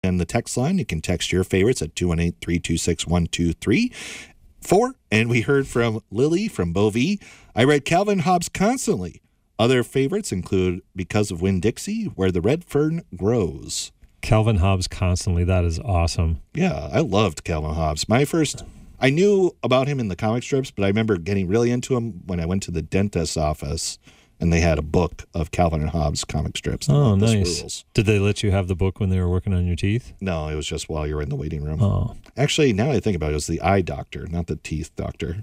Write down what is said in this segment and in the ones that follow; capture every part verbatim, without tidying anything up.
And the text line, you can text your favorites at two one eight, three two six, one two three four. And we heard from Lily from Bovee. I read Calvin Hobbes constantly. Other favorites include Because of Winn-Dixie, Where the Red Fern Grows. Calvin Hobbes constantly. That is awesome. Yeah, I loved Calvin Hobbes. My first, I knew about him in the comic strips, but I remember getting really into him when I went to the dentist's office and they had a book of Calvin and Hobbes comic strips. Oh, nice. Rules. Did they let you have the book when they were working on your teeth? No, it was just while you were in the waiting room. Oh. Actually, now that I think about it, it was the eye doctor, not the teeth doctor.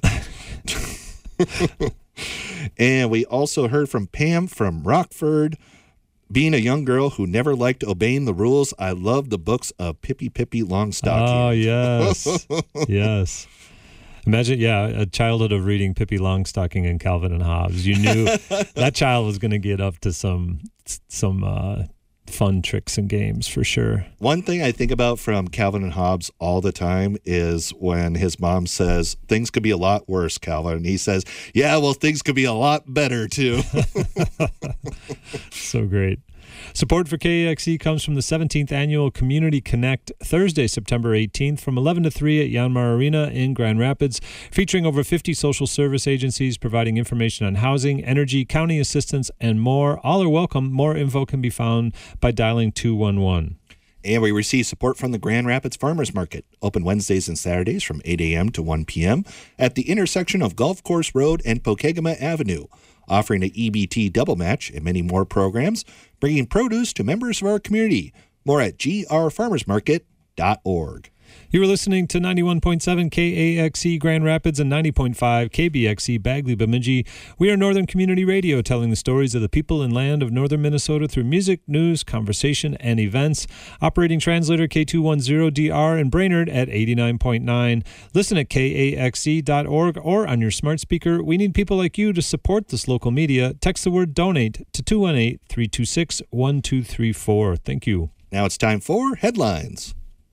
And we also heard from Pam from Rockford. Being a young girl who never liked obeying the rules, I loved the books of Pippi Pippi Longstocking. Oh, yes. Yes. Imagine, yeah, a childhood of reading Pippi Longstocking and Calvin and Hobbes. You knew that child was going to get up to some some uh, fun tricks and games for sure. One thing I think about from Calvin and Hobbes all the time is when his mom says, things could be a lot worse, Calvin. And he says, yeah, well, things could be a lot better, too. So great. Support for K A X E comes from the seventeenth Annual Community Connect, Thursday, September eighteenth, from eleven to three at Yanmar Arena in Grand Rapids, featuring over fifty social service agencies providing information on housing, energy, county assistance, and more. All are welcome. More info can be found by dialing two one one. And we receive support from the Grand Rapids Farmers Market, open Wednesdays and Saturdays from eight a.m. to one p.m. at the intersection of Golf Course Road and Pokegama Avenue, offering an E B T double match and many more programs, bringing produce to members of our community. More at g r farmers market dot org. You were listening to ninety-one point seven K A X E Grand Rapids and ninety point five K B X E Bagley Bemidji. We are Northern Community Radio, telling the stories of the people and land of northern Minnesota through music, news, conversation, and events. Operating translator K two ten D R in Brainerd at eighty-nine point nine. Listen at K A X E dot org or on your smart speaker. We need people like you to support this local media. Text the word donate to two one eight, three two six, one two three four. Thank you. Now it's time for headlines.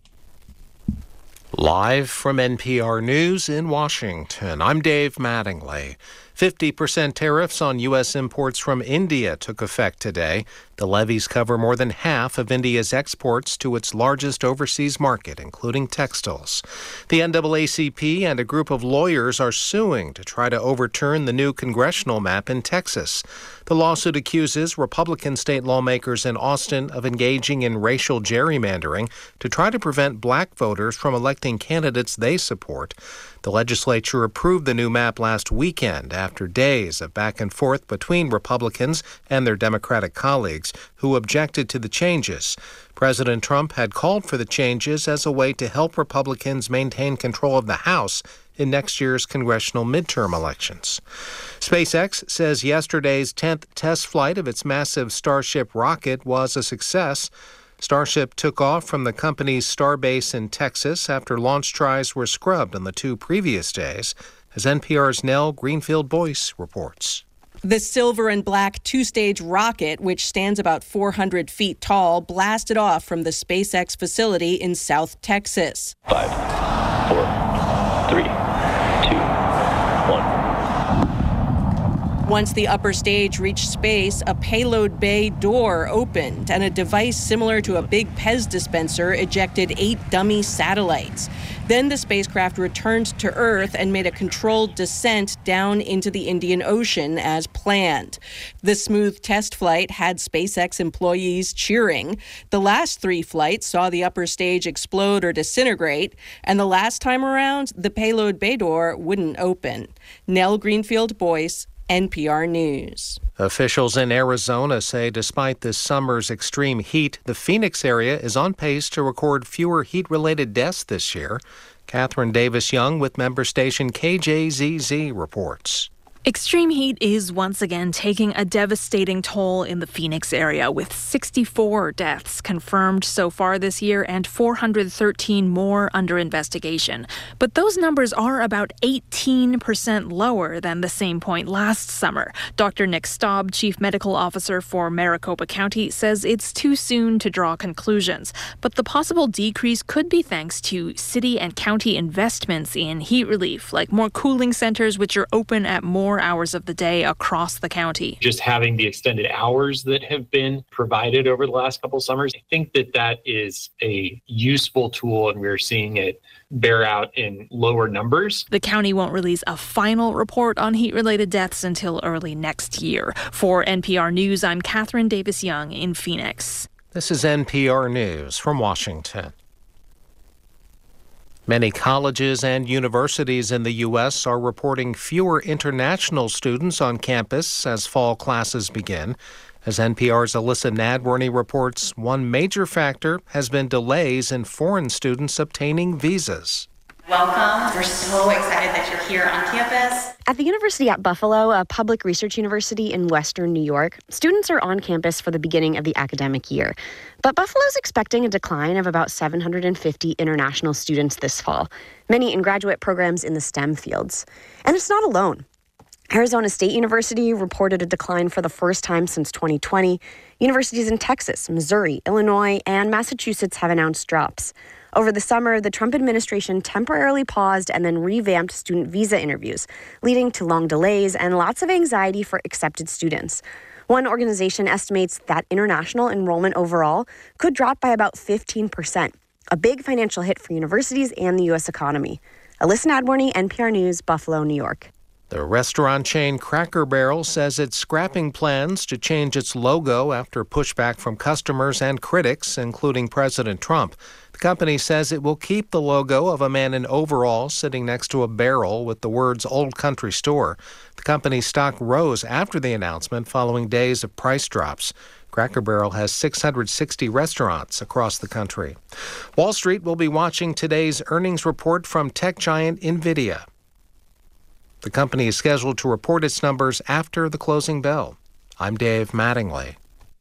Live from N P R News in Washington, I'm Dave Mattingly. fifty percent tariffs on U S imports from India took effect today. The levies cover more than half of India's exports to its largest overseas market, including textiles. The N double A C P and a group of lawyers are suing to try to overturn the new congressional map in Texas. The lawsuit accuses Republican state lawmakers in Austin of engaging in racial gerrymandering to try to prevent black voters from electing candidates they support. The legislature approved the new map last weekend after days of back and forth between Republicans and their Democratic colleagues who objected to the changes. President Trump had called for the changes as a way to help Republicans maintain control of the House in next year's congressional midterm elections. SpaceX says yesterday's tenth test flight of its massive Starship rocket was a success. Starship took off from the company's starbase in Texas after launch tries were scrubbed on the two previous days, as N P R's Nell Greenfield-Boyce reports. The silver and black two-stage rocket, which stands about four hundred feet tall, blasted off from the SpaceX facility in South Texas. Five, four, three, two, one. Once the upper stage reached space, a payload bay door opened and a device similar to a big Pez dispenser ejected eight dummy satellites. Then the spacecraft returned to Earth and made a controlled descent down into the Indian Ocean as planned. The smooth test flight had SpaceX employees cheering. The last three flights saw the upper stage explode or disintegrate, and the last time around, the payload bay door wouldn't open. Nell Greenfield-Boyce, N P R News. Officials in Arizona say despite this summer's extreme heat, the Phoenix area is on pace to record fewer heat-related deaths this year. Catherine Davis-Young with member station K J Z Z reports. Extreme heat is once again taking a devastating toll in the Phoenix area, with sixty-four deaths confirmed so far this year and four hundred thirteen more under investigation. But those numbers are about eighteen percent lower than the same point last summer. Doctor Nick Staub, Chief Medical Officer for Maricopa County, says it's too soon to draw conclusions. But the possible decrease could be thanks to city and county investments in heat relief, like more cooling centers which are open at more more hours of the day across the county. Just having the extended hours that have been provided over the last couple of summers, I think that that is a useful tool, and we're seeing it bear out in lower numbers. The county won't release a final report on heat-related deaths until early next year. For N P R News, I'm Catherine Davis-Young in Phoenix. This is N P R News from Washington. Many colleges and universities in the U S are reporting fewer international students on campus as fall classes begin. As N P R's Alyssa Nadworny reports, one major factor has been delays in foreign students obtaining visas. Welcome. We're so excited that you're here on campus. At the University at Buffalo, a public research university in western New York, students are on campus for the beginning of the academic year. But Buffalo's expecting a decline of about seven hundred fifty international students this fall, many in graduate programs in the STEM fields. And it's not alone. Arizona State University reported a decline for the first time since twenty twenty. Universities in Texas, Missouri, Illinois, and Massachusetts have announced drops. Over the summer, the Trump administration temporarily paused and then revamped student visa interviews, leading to long delays and lots of anxiety for accepted students. One organization estimates that international enrollment overall could drop by about fifteen percent, a big financial hit for universities and the U S economy. Alyssa Nadworny, N P R News, Buffalo, New York. The restaurant chain Cracker Barrel says it's scrapping plans to change its logo after pushback from customers and critics, including President Trump. The company says it will keep the logo of a man in overalls sitting next to a barrel with the words Old Country Store. The company's stock rose after the announcement following days of price drops. Cracker Barrel has six hundred sixty restaurants across the country. Wall Street will be watching today's earnings report from tech giant NVIDIA. The company is scheduled to report its numbers after the closing bell. I'm Dave Mattingly.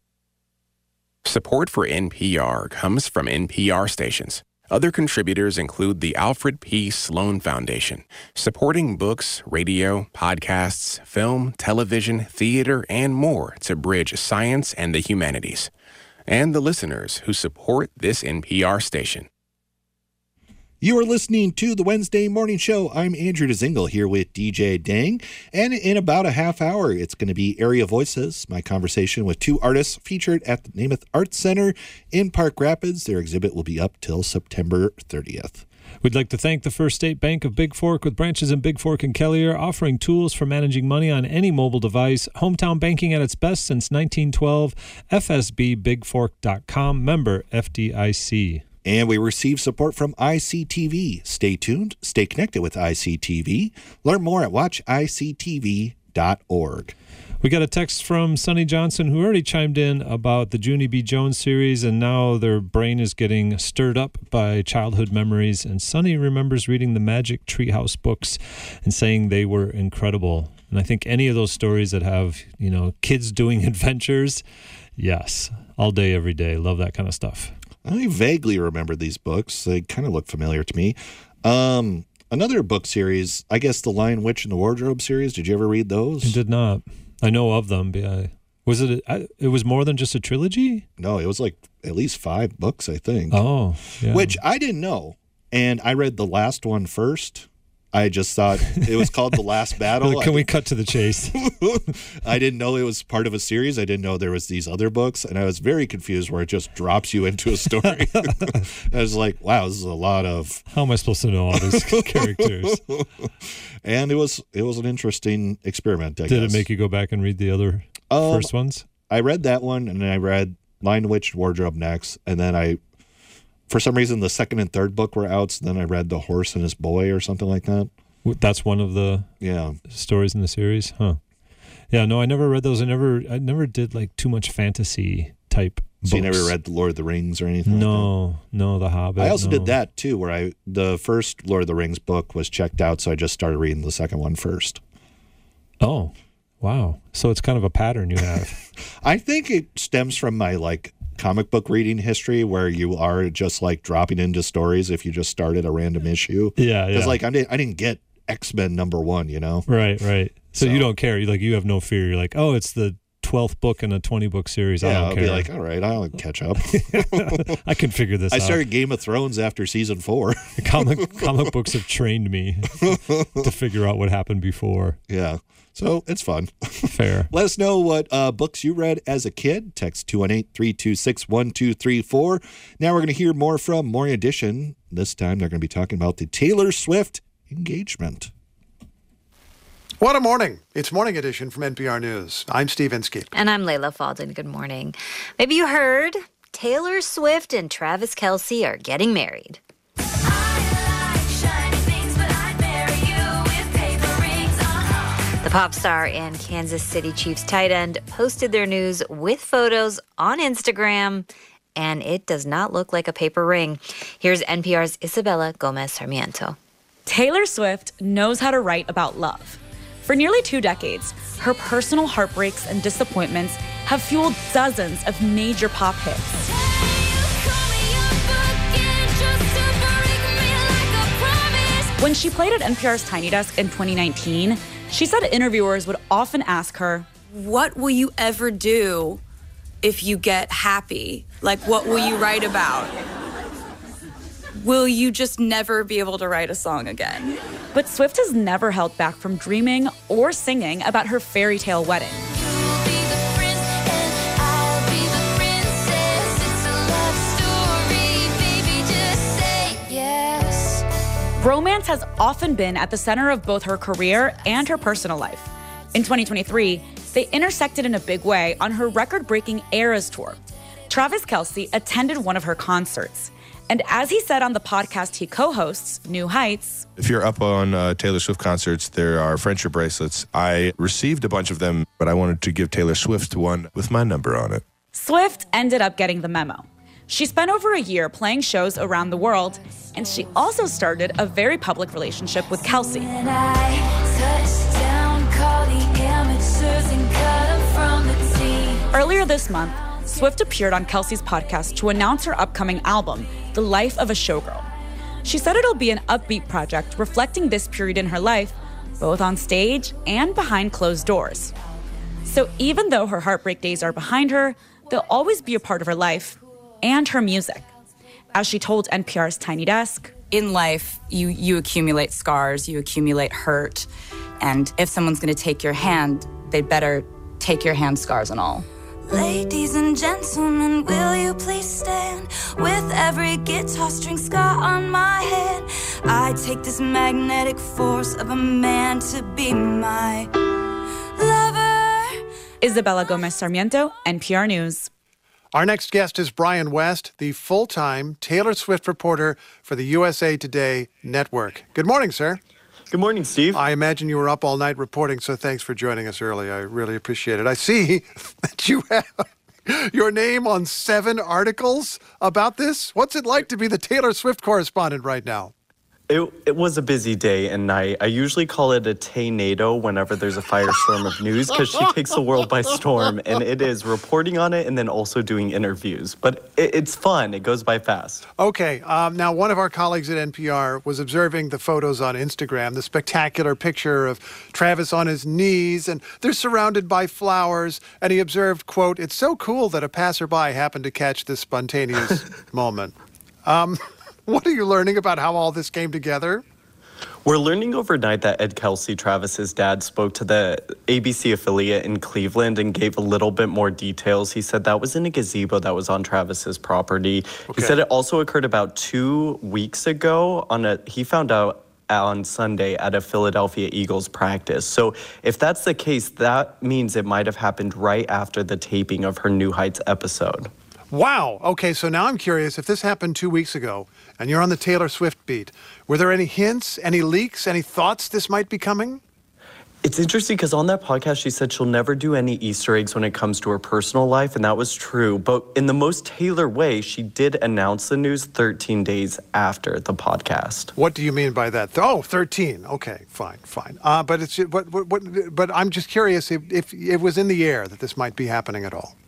Support for N P R comes from N P R stations. Other contributors include the Alfred P. Sloan Foundation, supporting books, radio, podcasts, film, television, theater, and more to bridge science and the humanities. And the listeners who support this N P R station. You are listening to the Wednesday Morning Show. I'm Andrew DeZingle here with D J Dang. And in about a half hour, it's going to be Area Voices, my conversation with two artists featured at the Namath Arts Center in Park Rapids. Their exhibit will be up till September thirtieth. We'd like to thank the First State Bank of Big Fork with branches in Big Fork and Kelliher, offering tools for managing money on any mobile device. Hometown banking at its best since nineteen twelve. F S B big fork dot com, member F D I C. And we receive support from I C T V. Stay tuned. Stay connected with I C T V. Learn more at watch I C T V dot org. We got a text from Sonny Johnson, who already chimed in about the Junie B. Jones series, and now their brain is getting stirred up by childhood memories. And Sonny remembers reading the Magic Treehouse books and saying they were incredible. And I think any of those stories that have, you know, kids doing adventures, yes, all day, every day. Love that kind of stuff. I vaguely remember these books. They kind of look familiar to me. Um, another book series, I guess the Lion, Witch, and the Wardrobe series. Did you ever read those? I did not. I know of them. But I, was it? A, it was more than just a trilogy? No, it was like at least five books, I think. Oh, yeah. Which I didn't know. And I read the last one first. I just thought it was called The Last Battle. Can we cut to the chase? I didn't know it was part of a series. I didn't know there was these other books, and I was very confused where it just drops you into a story. I was like, wow, this is a lot of... How am I supposed to know all these characters? And it was it was an interesting experiment, I Did guess. it make you go back and read the other um, first ones? I read that one, and then I read Lion, Witch, Wardrobe next, and then I... For some reason, the second and third book were out, so then I read The Horse and His Boy or something like that. That's one of the yeah stories in the series? Huh. Yeah, no, I never read those. I never I never did like too much fantasy type books. So you never read The Lord of the Rings or anything no, like that? No, The Hobbit. I also no. did that, too, where I the first Lord of the Rings book was checked out, so I just started reading the second one first. Oh, wow. So it's kind of a pattern you have. I think it stems from my, like, comic book reading history where you are just like dropping into stories if you just started a random issue. Yeah, yeah. Because like I didn't, I didn't get X-Men number one, you know? Right, right. So, So- you don't care. You like you have no fear. You're like, oh, it's the twelfth book in a twenty book series. I Yeah, don't I'll care. be like, all right, I'll catch up. I can figure this I out. started Game of Thrones after season four. comic comic books have trained me to figure out what happened before. Yeah. So it's fun. Fair. Let us know what uh, books you read as a kid. Text two one eight, three two six, one two three four. Now we're going to hear more from Morning Edition. This time they're going to be talking about the Taylor Swift engagement. What a morning. It's Morning Edition from N P R News. I'm Steve Inskeep. And I'm Layla Faldin. Good morning. Maybe you heard Taylor Swift and Travis Kelce are getting married. The pop star and Kansas City Chiefs tight end posted their news with photos on Instagram, and it does not look like a paper ring. Here's N P R's Isabella Gomez Sarmiento. Taylor Swift knows how to write about love. For nearly two decades, her personal heartbreaks and disappointments have fueled dozens of major pop hits. When she played at N P R's Tiny Desk in twenty nineteen, she said interviewers would often ask her, "What will you ever do if you get happy? Like, what will you write about? Will you just never be able to write a song again?" But Swift has never held back from dreaming or singing about her fairy tale wedding. Romance has often been at the center of both her career and her personal life. In twenty twenty-three, they intersected in a big way on her record-breaking Eras tour. Travis Kelce attended one of her concerts. And as he said on the podcast he co-hosts, New Heights, if you're up on uh, Taylor Swift concerts, there are friendship bracelets. I received a bunch of them, but I wanted to give Taylor Swift one with my number on it. Swift ended up getting the memo. She spent over a year playing shows around the world, and she also started a very public relationship with Kelce. Earlier this month, Swift appeared on Kelce's podcast to announce her upcoming album, The Life of a Showgirl. She said it'll be an upbeat project reflecting this period in her life, both on stage and behind closed doors. So even though her heartbreak days are behind her, they'll always be a part of her life and her music. As she told N P R's Tiny Desk, in life, you, you accumulate scars, you accumulate hurt, and if someone's going to take your hand, they'd better take your hand, scars and all. Ladies and gentlemen, will you please stand? With every guitar string scar on my head, I take this magnetic force of a man to be my lover. Isabella Gomez Sarmiento, N P R News. Our next guest is Brian West, the full-time Taylor Swift reporter for the U S A Today network. Good morning, sir. Good morning, Steve. I imagine you were up all night reporting, so thanks for joining us early. I really appreciate it. I see that you have your name on seven articles about this. What's it like to be the Taylor Swift correspondent right now? It, it was a busy day and night. I usually call it a Tay-nado whenever there's a firestorm of news because she takes the world by storm, and it is reporting on it and then also doing interviews. But it, it's fun. It goes by fast. Okay. Um, now, one of our colleagues at N P R was observing the photos on Instagram, the spectacular picture of Travis on his knees, and they're surrounded by flowers, and he observed, quote, "It's so cool that a passerby happened to catch this spontaneous moment." Um... What are you learning about how all this came together? We're learning overnight that Ed Kelce, Travis's dad, spoke to the A B C affiliate in Cleveland and gave a little bit more details. He said that was in a gazebo that was on Travis's property. Okay. He said it also occurred about two weeks ago. On a he found out on Sunday at a Philadelphia Eagles practice. So if that's the case, that means it might have happened right after the taping of her New Heights episode. Wow. Okay, so now I'm curious, if this happened two weeks ago and you're on the Taylor Swift beat, were there any hints, any leaks, any thoughts this might be coming? It's interesting because on that podcast, she said she'll never do any Easter eggs when it comes to her personal life, and that was true. But in the most Taylor way, she did announce the news thirteen days after the podcast. What do you mean by that? Oh, thirteen. Okay, fine, fine. Uh, but it's but, but, but I'm just curious if, if it was in the air that this might be happening at all.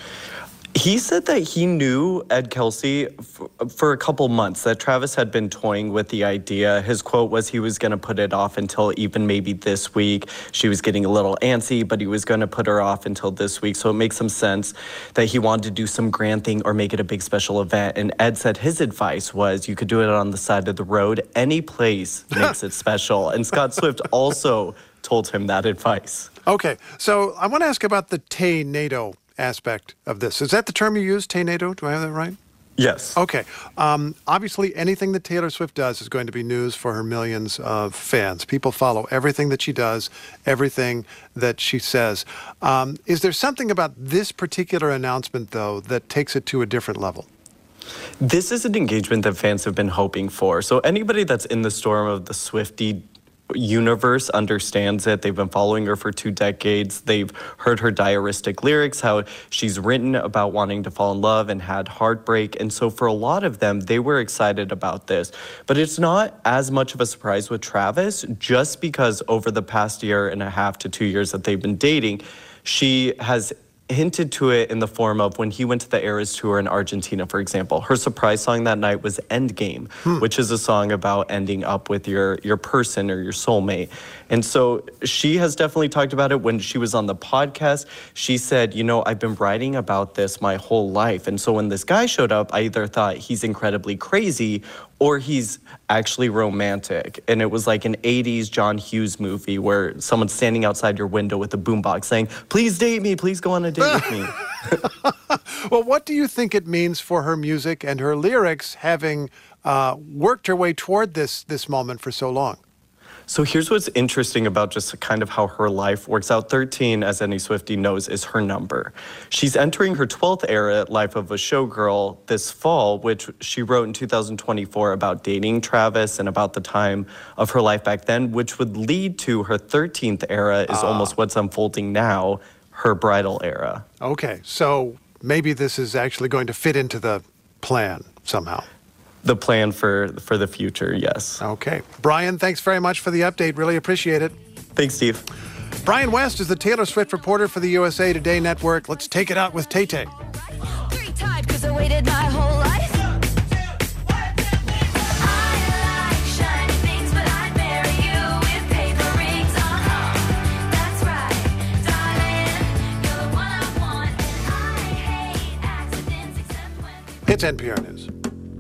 He said that he knew Ed Kelce for, for a couple months, that Travis had been toying with the idea. His quote was he was going to put it off until even maybe this week. She was getting a little antsy, but he was going to put her off until this week. So it makes some sense that he wanted to do some grand thing or make it a big special event. And Ed said his advice was you could do it on the side of the road. Any place makes it special. And Scott Swift also told him that advice. Okay, so I want to ask about the Tay-nado aspect of this. Is that the term you use, Tay-nado? Do I have that right? Yes. Okay. Um, obviously, anything that Taylor Swift does is going to be news for her millions of fans. People follow everything that she does, everything that she says. Um, is there something about this particular announcement, though, that takes it to a different level? This is an engagement that fans have been hoping for. So anybody that's in the storm of the Swiftie universe understands it. They've been following her for two decades. They've heard her diaristic lyrics, how she's written about wanting to fall in love and had heartbreak. And so for a lot of them, they were excited about this. But it's not as much of a surprise with Travis, just because over the past year and a half to two years that they've been dating, she has hinted to it in the form of when he went to the Eras Tour in Argentina, for example. Her surprise song that night was Endgame, hmm. which is a song about ending up with your, your person or your soulmate. And so she has definitely talked about it. When she was on the podcast, she said, you know, I've been writing about this my whole life. And so when this guy showed up, I either thought he's incredibly crazy or he's actually romantic. And it was like an eighties John Hughes movie where someone's standing outside your window with a boombox saying, please date me, please go on a date with me. Well, what do you think it means for her music and her lyrics, having uh, worked her way toward this this moment for so long? So here's what's interesting about just kind of how her life works out. thirteen, as any Swiftie knows, is her number. She's entering her twelfth era, Life of a Showgirl, this fall, which she wrote in two thousand twenty-four about dating Travis and about the time of her life back then, which would lead to her thirteenth era is uh. almost what's unfolding now, her bridal era. Okay, so maybe this is actually going to fit into the plan somehow. The plan for for the future, yes. Okay. Brian, thanks very much for the update. Really appreciate it. Thanks, Steve. Brian West is the Taylor Swift reporter for the U S A Today Network. Let's take it out with Tay-Tay. Three-tied 'cause I waited my whole life. It's N P R News.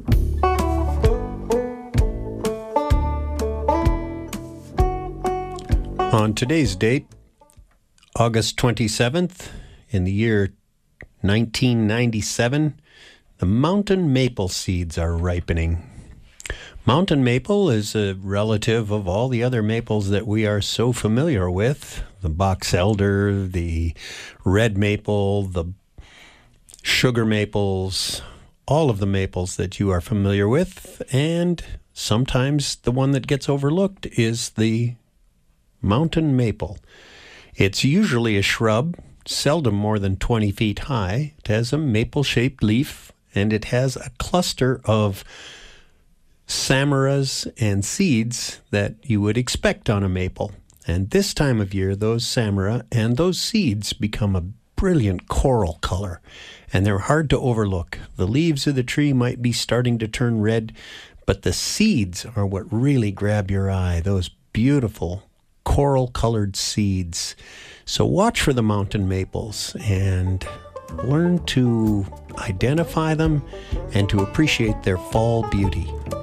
On today's date, August twenty-seventh, in the year nineteen ninety-seven, the mountain maple seeds are ripening. Mountain maple is a relative of all the other maples that we are so familiar with. The box elder, the red maple, the sugar maples, all of the maples that you are familiar with. And sometimes the one that gets overlooked is the mountain maple. It's usually a shrub, seldom more than twenty feet high. It has a maple-shaped leaf, and it has a cluster of samaras and seeds that you would expect on a maple. And this time of year, those samara and those seeds become a brilliant coral color, and they're hard to overlook. The leaves of the tree might be starting to turn red, but the seeds are what really grab your eye, those beautiful coral-colored seeds. So watch for the mountain maples and learn to identify them and to appreciate their fall beauty.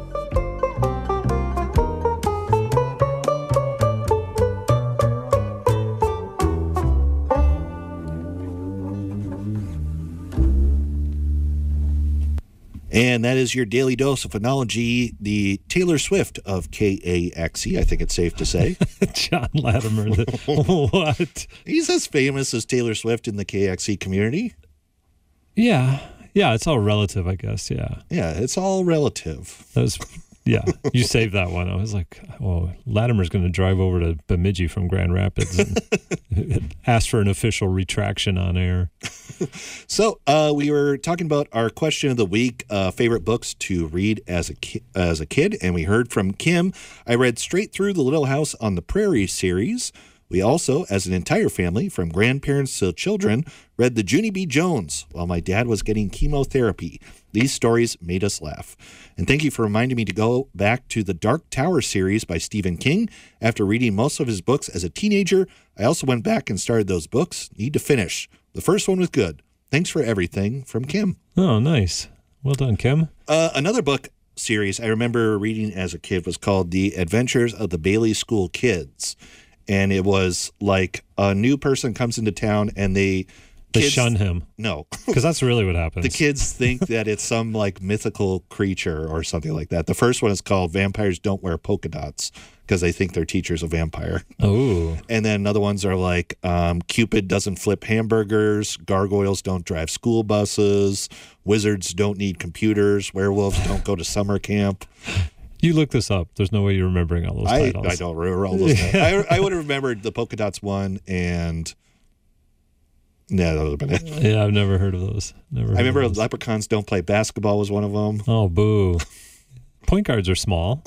And that is your daily dose of phonology, the Taylor Swift of K A X E, I think it's safe to say. John Latimer. The, what? He's as famous as Taylor Swift in the K X E community. Yeah. Yeah, it's all relative, I guess, yeah. Yeah, it's all relative. That was, yeah, you saved that one. I was like, well, Latimer's going to drive over to Bemidji from Grand Rapids and ask for an official retraction on air. So uh, we were talking about our question of the week, uh, favorite books to read as a ki- as a kid, and we heard from Kim. I read straight through the Little House on the Prairie series. We also, as an entire family, from grandparents to children, read the Junie B. Jones while my dad was getting chemotherapy. These stories made us laugh. And thank you for reminding me to go back to the Dark Tower series by Stephen King. After reading most of his books as a teenager, I also went back and started those books. Need to finish. The first one was good. Thanks for everything, from Kim. Oh, nice. Well done, Kim. Uh, another book series I remember reading as a kid was called The Adventures of the Bailey School Kids. and it was like a new person comes into town and they They kids, shun him. No. Because that's really what happens. The kids think that it's some like mythical creature or something like that. The first one is called Vampires Don't Wear Polka Dots because they think their teacher's a vampire. Oh. And then other ones are like um, Cupid doesn't flip hamburgers, gargoyles don't drive school buses, wizards don't need computers, werewolves don't go to summer camp. You look this up. There's no way you're remembering all those I, titles. I don't remember all those titles. I, I would have remembered the Polka Dots one and... Yeah, that would have been it. Yeah, I've never heard of those. Never. I remember those. Leprechauns Don't Play Basketball was one of them. Oh, boo. Point guards are small.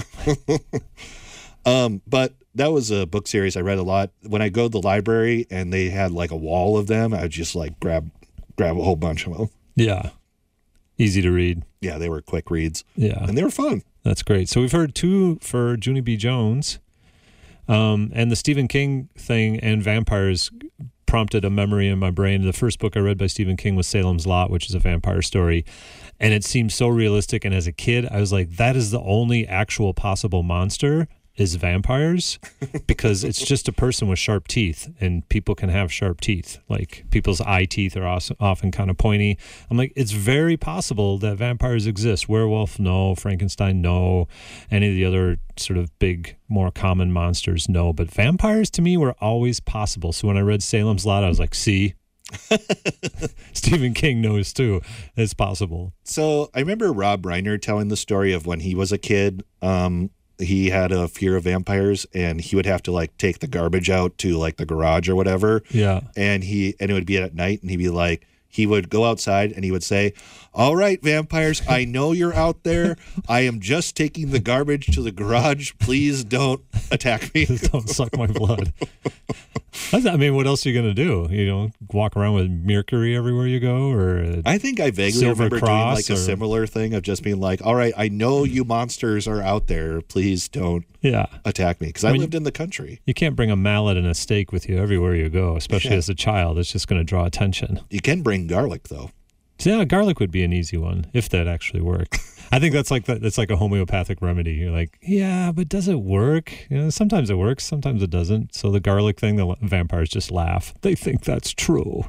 um, but that was a book series I read a lot. When I go to the library and they had like a wall of them, I would just like grab grab a whole bunch of them. Yeah. Easy to read. Yeah, they were quick reads. Yeah. And they were fun. That's great. So we've heard two for Junie B. Jones. Um, and the Stephen King thing and vampires prompted a memory in my brain. The first book I read by Stephen King was Salem's Lot, which is a vampire story. And it seemed so realistic. And as a kid, I was like, that is the only actual possible monster is vampires because it's just a person with sharp teeth and people can have sharp teeth. Like people's eye teeth are also often kind of pointy. I'm like, it's very possible that vampires exist. Werewolf, no. Frankenstein, no. Any of the other sort of big, more common monsters, no. But vampires to me were always possible. So when I read Salem's Lot, I was like, see? Stephen King knows too. It's possible. So I remember Rob Reiner telling the story of when he was a kid. Um, he had a fear of vampires and he would have to like take the garbage out to like the garage or whatever. Yeah. And he, and it would be at night and he'd be like, he would go outside and he would say, all right, vampires, I know you're out there. I am just taking the garbage to the garage. Please don't attack me. Don't suck my blood. I mean, what else are you going to do? You know, walk around with mercury everywhere you go? Or I think I vaguely Silver remember doing Cross like a or- similar thing of just being like, all right, I know you monsters are out there. Please don't Yeah. attack me. Because I, I mean, lived in the country. You can't bring a mallet and a stake with you everywhere you go, especially Yeah. as a child. It's just going to draw attention. You can bring garlic, though. So, yeah, garlic would be an easy one if that actually worked. I think that's like the, that's like a homeopathic remedy. You're like, yeah, but does it work? You know, sometimes it works, sometimes it doesn't. So the garlic thing, the vampires just laugh. They think that's true.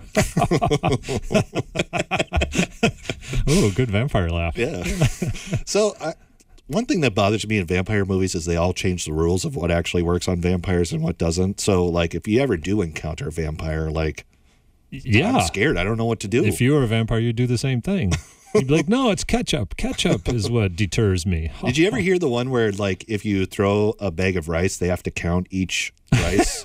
Oh, good vampire laugh. Yeah. So I, one thing that bothers me in vampire movies is they all change the rules of what actually works on vampires and what doesn't. So, like, if you ever do encounter a vampire, like, Yeah. I'm scared. I don't know what to do. If you were a vampire, you'd do the same thing. You'd be like, no, it's ketchup. Ketchup is what deters me. Did you ever hear the one where, like, if you throw a bag of rice, they have to count each rice?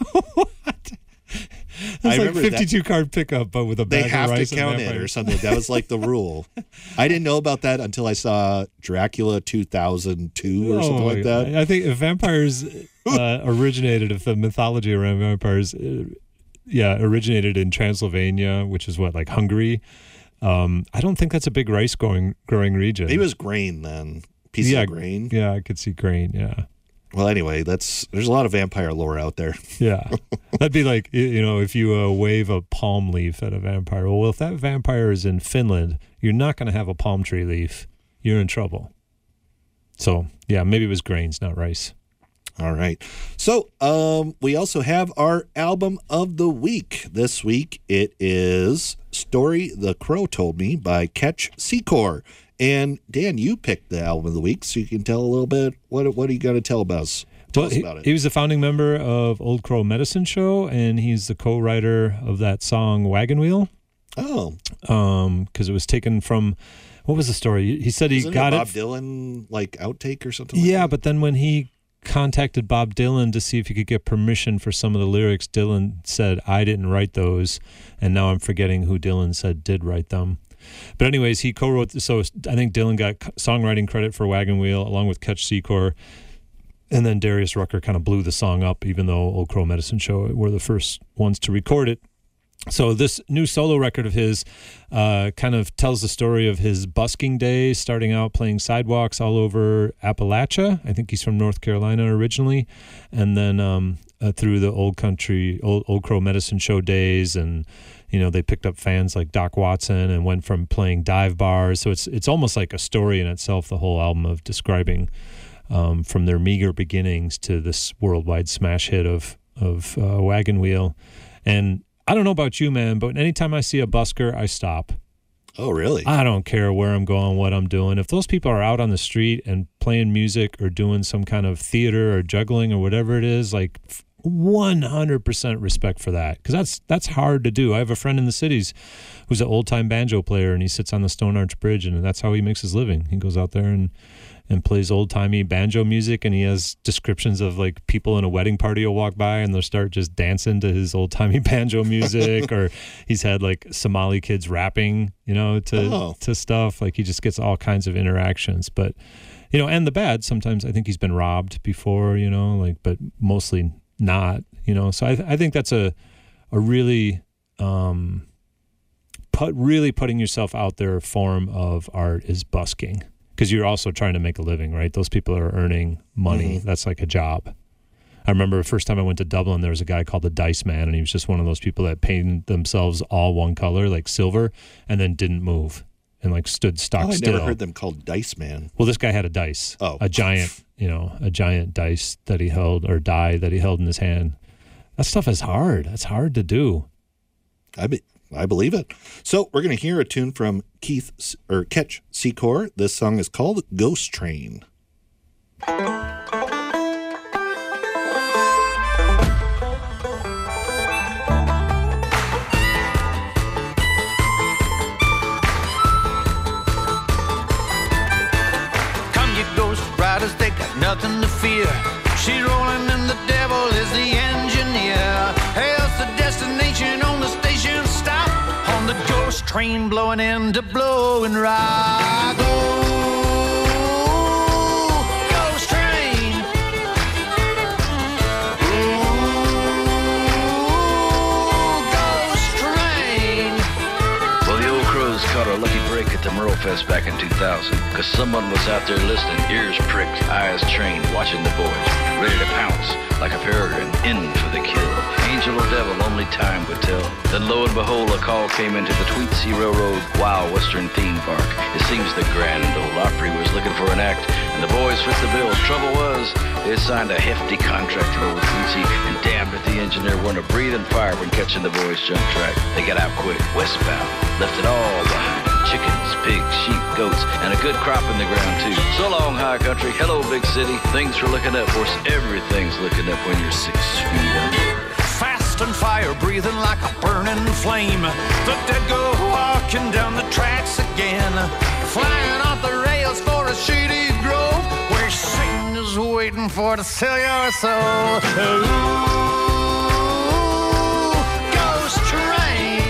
It's like fifty-two that. Card pickup, but with a bag they have of rice to count and it or something. That was like the rule. I didn't know about that until I saw Dracula two thousand two or oh, something like that. I think if vampires uh, originated, if the mythology around vampires, uh, yeah, originated in Transylvania, which is what, like Hungary. Um, I don't think that's a big rice growing growing region. Maybe it was grain then. Pieces yeah, of grain. Yeah, I could see grain. Yeah. Well, anyway, that's there's a lot of vampire lore out there. Yeah. That'd be like, you know, if you uh, wave a palm leaf at a vampire. Well, if that vampire is in Finland, you're not going to have a palm tree leaf. You're in trouble. So, yeah, maybe it was grains, not rice. All right. So um, we also have our album of the week. This week it is Story the Crow Told Me by Ketch Secor. And Dan, you picked the album of the week, so you can tell a little bit. What what are you going to tell about us? Tell well, us about it. He was a founding member of Old Crow Medicine Show, and he's the co-writer of that song Wagon Wheel. Oh. Um, because it was taken from, what was the story? He said he Isn't got it it. Bob Dylan, like, outtake or something like Yeah, that? but then when he contacted Bob Dylan to see if he could get permission for some of the lyrics, Dylan said, I didn't write those, and now I'm forgetting who Dylan said did write them. But anyways, he co-wrote, so I think Dylan got songwriting credit for Wagon Wheel along with Ketch Secor, and then Darius Rucker kind of blew the song up, even though Old Crow Medicine Show were the first ones to record it. So this new solo record of his uh, kind of tells the story of his busking days, starting out playing sidewalks all over Appalachia. I think he's from North Carolina originally. And then um, uh, through the old country, old, old Crow Medicine Show days. And, you know, they picked up fans like Doc Watson and went from playing dive bars. So it's it's almost like a story in itself, the whole album of describing um, from their meager beginnings to this worldwide smash hit of of uh, Wagon Wheel. And I don't know about you, man, but anytime I see a busker, I stop. Oh, really? I don't care where I'm going, what I'm doing. If those people are out on the street and playing music or doing some kind of theater or juggling or whatever it is, like one hundred percent respect for that, because that's that's hard to do. I have a friend in the cities who's an old-time banjo player, and he sits on the Stone Arch Bridge, and that's how he makes his living. He goes out there and and plays old-timey banjo music, and he has descriptions of, like, people in a wedding party will walk by and they'll start just dancing to his old-timey banjo music, or he's had, like, Somali kids rapping, you know, to oh. to stuff. Like, he just gets all kinds of interactions. But, you know, and the bad, sometimes I think he's been robbed before, you know, like, but mostly not, you know. So I, th- I think that's a, a really, um, put, really putting yourself out there form of art is busking. Because you're also trying to make a living, right? Those people are earning money. Mm-hmm. That's like a job. I remember the first time I went to Dublin, there was a guy called the Dice Man, and he was just one of those people that painted themselves all one color, like silver, and then didn't move and like stood stock oh, I still. never heard them called Dice Man. Well, this guy had a dice. Oh. A giant, you know, a giant dice that he held, or die that he held in his hand. That stuff is hard. That's hard to do. I be- I believe it. So we're going to hear a tune from Keith or Ketch Secor. This song is called Ghost Train. Come, you ghost riders, they got nothing to fear. She's rolling and the devil is the engineer. Hell's the destination on the station stop. On the ghost train blowing into blowing rock. Oh, ghost train. Ooh, ghost train. Well, the old crows caught a lucky break at the Merlefest back in two thousand, because someone was out there listening, ears pricked, eyes trained, watching the boys, ready to pounce like a peregrine, in for the kill. Angel or devil, only time would tell. Then lo and behold, a call came into the Tweetsea Railroad Wild Western Theme Park. It seems the Grand Ole Opry was looking for an act, and the boys fit the bill. Trouble was, they signed a hefty contract to go with Tweetsea, and damned if the engineer weren't a breathing fire when catching the boys' jump track. They got out quick, westbound, left it all behind. Chickens, pigs, sheep, goats, and a good crop in the ground, too. So long, high country. Hello, big city. Things are looking up. Of course, everything's looking up when you're six feet under. Fast and fire breathing like a burning flame. The dead go walking down the tracks again. Flying off the rails for a shady grove where Satan is waiting for to sell your soul. Ooh, ghost train.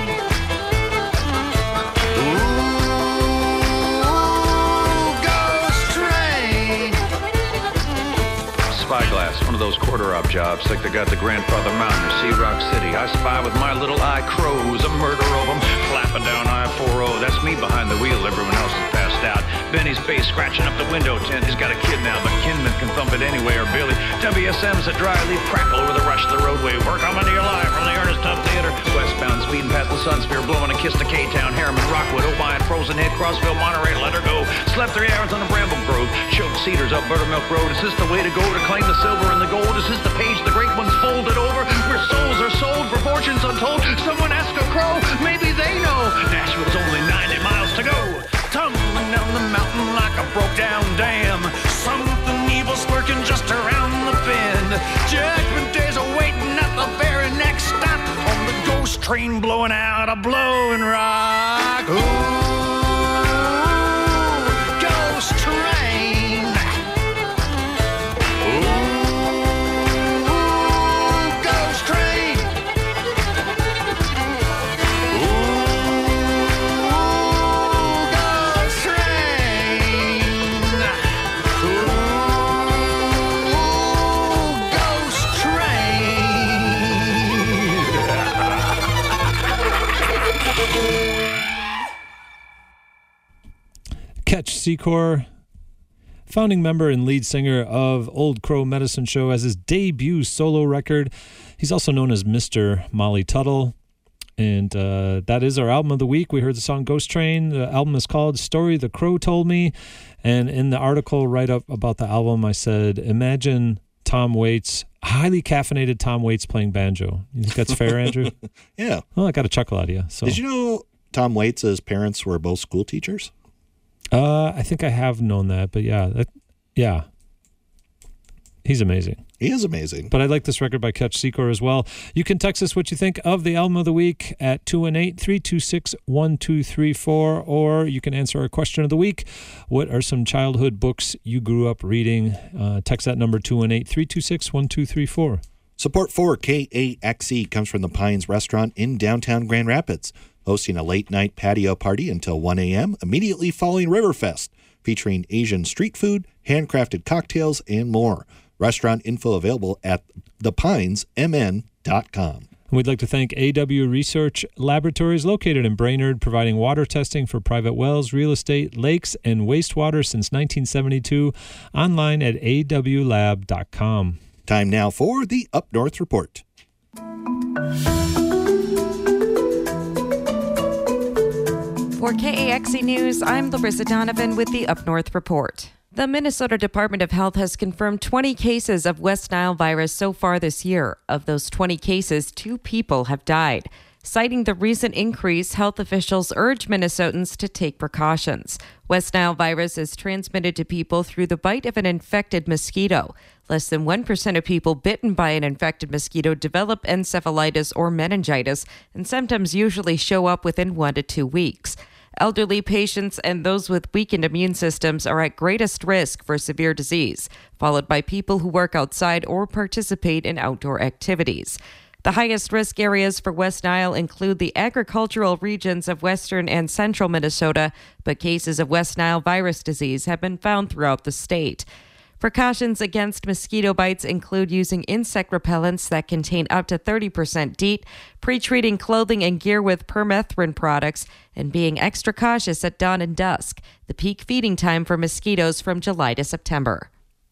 Spyglass, one of those quarter-op jobs, like they got the Grandfather Mountain or Sea Rock City. I spy with my little eye crows, a murder of them, flapping down I forty. That's me behind the wheel, everyone else is passed out. Benny's bass scratching up the window tint. He's got a kid now, but Kinman can thump it anywhere. Billy, W S M's a dry leaf crackle over the rush of the roadway. We're coming to your live from the Ernest Tubb Theater. Westbound, speeding past the Sunsphere, blowing a kiss to K-Town, Harriman, Rockwood, Ojai, Frozen Head, Crossville, Monterey, let her go. Slept three hours on the Bramble Grove, choked cedars up Buttermilk Road. Is this the way to go to claim the silver and the gold? Is this the page the great ones folded over? Where souls are sold for fortunes untold? Someone ask a crow, maybe they know. Nashville's only ninety miles to go. Tumbling down the mountain like a broke down dam. Something evil's lurking just around the bend. Judgment Day's awaiting at the very next stop. On the ghost train blowing out a blowing rock. Ooh, ghost train. Ketch Secor, founding member and lead singer of Old Crow Medicine Show, as his debut solo record. He's also known as Mister Molly Tuttle. And uh, that is our album of the week. We heard the song Ghost Train. The album is called Story the Crow Told Me. And in the article right up about the album, I said, imagine Tom Waits, highly caffeinated Tom Waits playing banjo. You think that's fair, Andrew? Yeah. Well, I got a chuckle out of you. So. Did you know Tom Waits' parents were both school teachers? Uh, I think I have known that, but yeah, that, yeah. He's amazing. He is amazing. But I like this record by Catch Secor as well. You can text us what you think of the album of the week at two one eight, three two six, one two three four, or you can answer our question of the week. What are some childhood books you grew up reading? Uh, text that number two one eight, three two six, one two three four. Support for K A X E comes from the Pines Restaurant in downtown Grand Rapids, hosting a late-night patio party until one a.m. immediately following Riverfest, featuring Asian street food, handcrafted cocktails, and more. Restaurant info available at the pines m n dot com. We'd like to thank A W Research Laboratories located in Brainerd, providing water testing for private wells, real estate, lakes, and wastewater since nineteen seventy-two. Online at a w lab dot com. Time now for the Up North Report. For K A X E News, I'm Larissa Donovan with the Up North Report. The Minnesota Department of Health has confirmed twenty cases of West Nile virus so far this year. Of those twenty cases, two people have died. Citing the recent increase, health officials urge Minnesotans to take precautions. West Nile virus is transmitted to people through the bite of an infected mosquito. Less than one percent of people bitten by an infected mosquito develop encephalitis or meningitis, and symptoms usually show up within one to two weeks. Elderly patients and those with weakened immune systems are at greatest risk for severe disease, followed by people who work outside or participate in outdoor activities. The highest risk areas for West Nile include the agricultural regions of western and central Minnesota, but cases of West Nile virus disease have been found throughout the state. Precautions against mosquito bites include using insect repellents that contain up to thirty percent DEET, pre-treating clothing and gear with permethrin products, and being extra cautious at dawn and dusk, the peak feeding time for mosquitoes from July to September.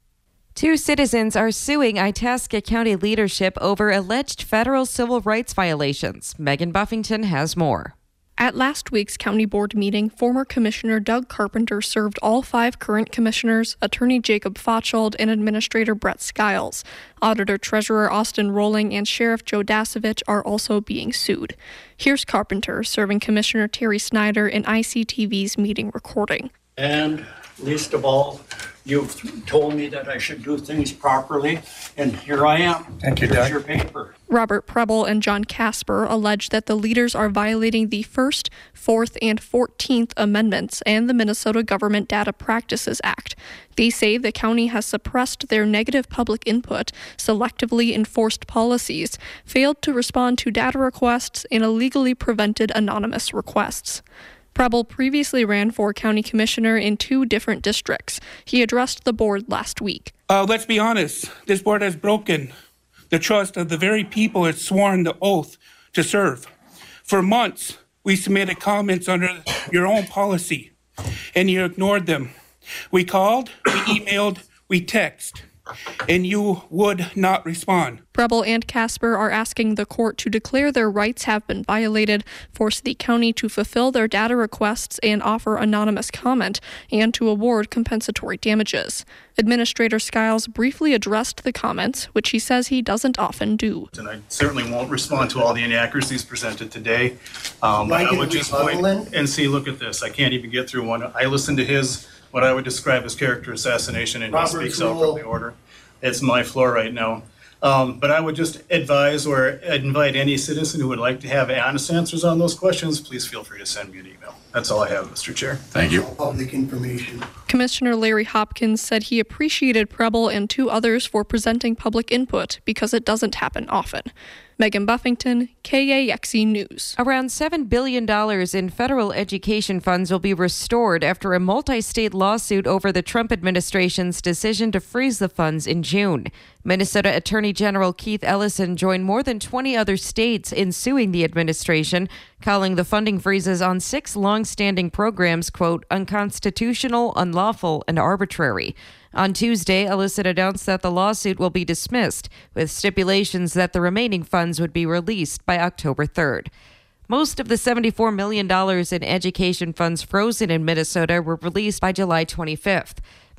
Two citizens are suing Itasca County leadership over alleged federal civil rights violations. Megan Buffington has more. At last week's county board meeting, former Commissioner Doug Carpenter served all five current commissioners, Attorney Jacob Fauchald, and Administrator Brett Skiles. Auditor-Treasurer Austin Rolling and Sheriff Joe Dasovich are also being sued. Here's Carpenter serving Commissioner Terry Snyder in I C T V's meeting recording. And least of all, you've told me that I should do things properly, and here I am. Thank you, Here's Doug. your paper. Robert Preble and John Casper allege that the leaders are violating the First, Fourth, and Fourteenth Amendments and the Minnesota Government Data Practices Act. They say the county has suppressed their negative public input, selectively enforced policies, failed to respond to data requests, and illegally prevented anonymous requests. Preble previously ran for county commissioner in two different districts. He addressed the board last week. Uh, let's be honest, this board has broken the trust of the very people it's sworn the oath to serve. For months, we submitted comments under your own policy, and you ignored them. We called, we emailed, we texted, and you would not respond. Preble and Casper are asking the court to declare their rights have been violated, force the county to fulfill their data requests and offer anonymous comment, and to award compensatory damages. Administrator Skiles briefly addressed the comments, which he says he doesn't often do. And I certainly won't respond to all the inaccuracies presented today. Um, Mike, I would just point and see, look at this. I can't even get through one. I listened to his, what I would describe as character assassination, and he speaks out from the order. It's my floor right now. Um, but I would just advise or invite any citizen who would like to have honest answers on those questions, please feel free to send me an email. That's all I have, Mister Chair. Thank you. Public information. Commissioner Larry Hopkins said he appreciated Preble and two others for presenting public input because it doesn't happen often. Megan Buffington, K A X E News. Around seven billion dollars in federal education funds will be restored after a multi-state lawsuit over the Trump administration's decision to freeze the funds in June. Minnesota Attorney General Keith Ellison joined more than twenty other states in suing the administration, calling the funding freezes on six long-standing programs, quote, unconstitutional, unlawful, and arbitrary. On Tuesday, Ellison announced that the lawsuit will be dismissed, with stipulations that the remaining funds would be released by October third. Most of the seventy-four million dollars in education funds frozen in Minnesota were released by July twenty-fifth.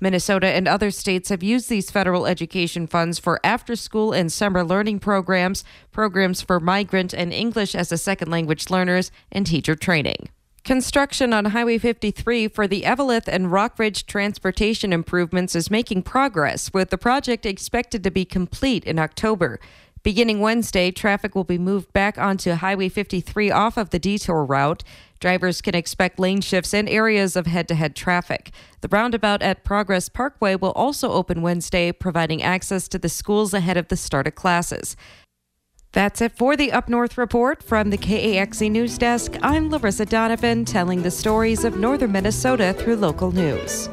Minnesota and other states have used these federal education funds for after-school and summer learning programs, programs for migrant and English as a second language learners, and teacher training. Construction on Highway fifty-three for the Eveleth and Rockridge transportation improvements is making progress, with the project expected to be complete in October. Beginning Wednesday, traffic will be moved back onto Highway fifty-three off of the detour route. Drivers can expect lane shifts in areas of head-to-head traffic. The roundabout at Progress Parkway will also open Wednesday, providing access to the schools ahead of the start of classes. That's it for the Up North Report from the K A X E News Desk. I'm Larissa Donovan, telling the stories of northern Minnesota through local news.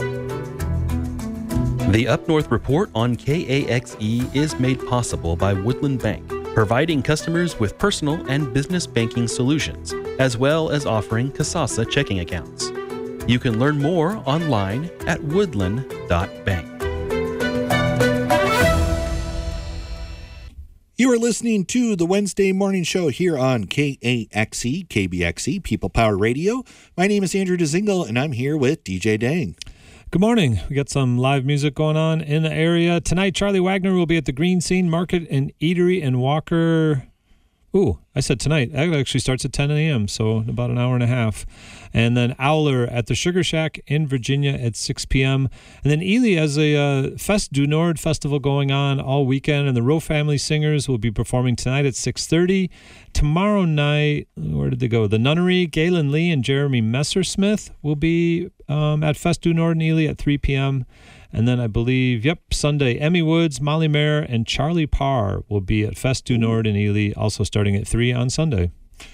The Up North Report on K A X E is made possible by Woodland Bank, providing customers with personal and business banking solutions, as well as offering Kasasa checking accounts. You can learn more online at woodland dot bank. You are listening to the Wednesday Morning Show here on K A X E, K B X E, People Power Radio. My name is Andrew DeZingle, and I'm here with D J Dang. Good morning. We got some live music going on in the area. Tonight, Charlie Wagner will be at the Green Scene Market and Eatery in Walker. Ooh, I said tonight. That actually starts at ten a.m., so about an hour and a half. And then Owler at the Sugar Shack in Virginia at six p.m. And then Ely has a uh, Fest du Nord festival going on all weekend, and the Rowe Family Singers will be performing tonight at six thirty. Tomorrow night, where did they go? The Nunnery, Galen Lee and Jeremy Messersmith will be um, at Fest du Nord in Ely at three p.m. And then I believe, yep, Sunday, Emmy Woods, Molly Mayer, and Charlie Parr will be at Fest du Nord in Ely, also starting at three on Sunday.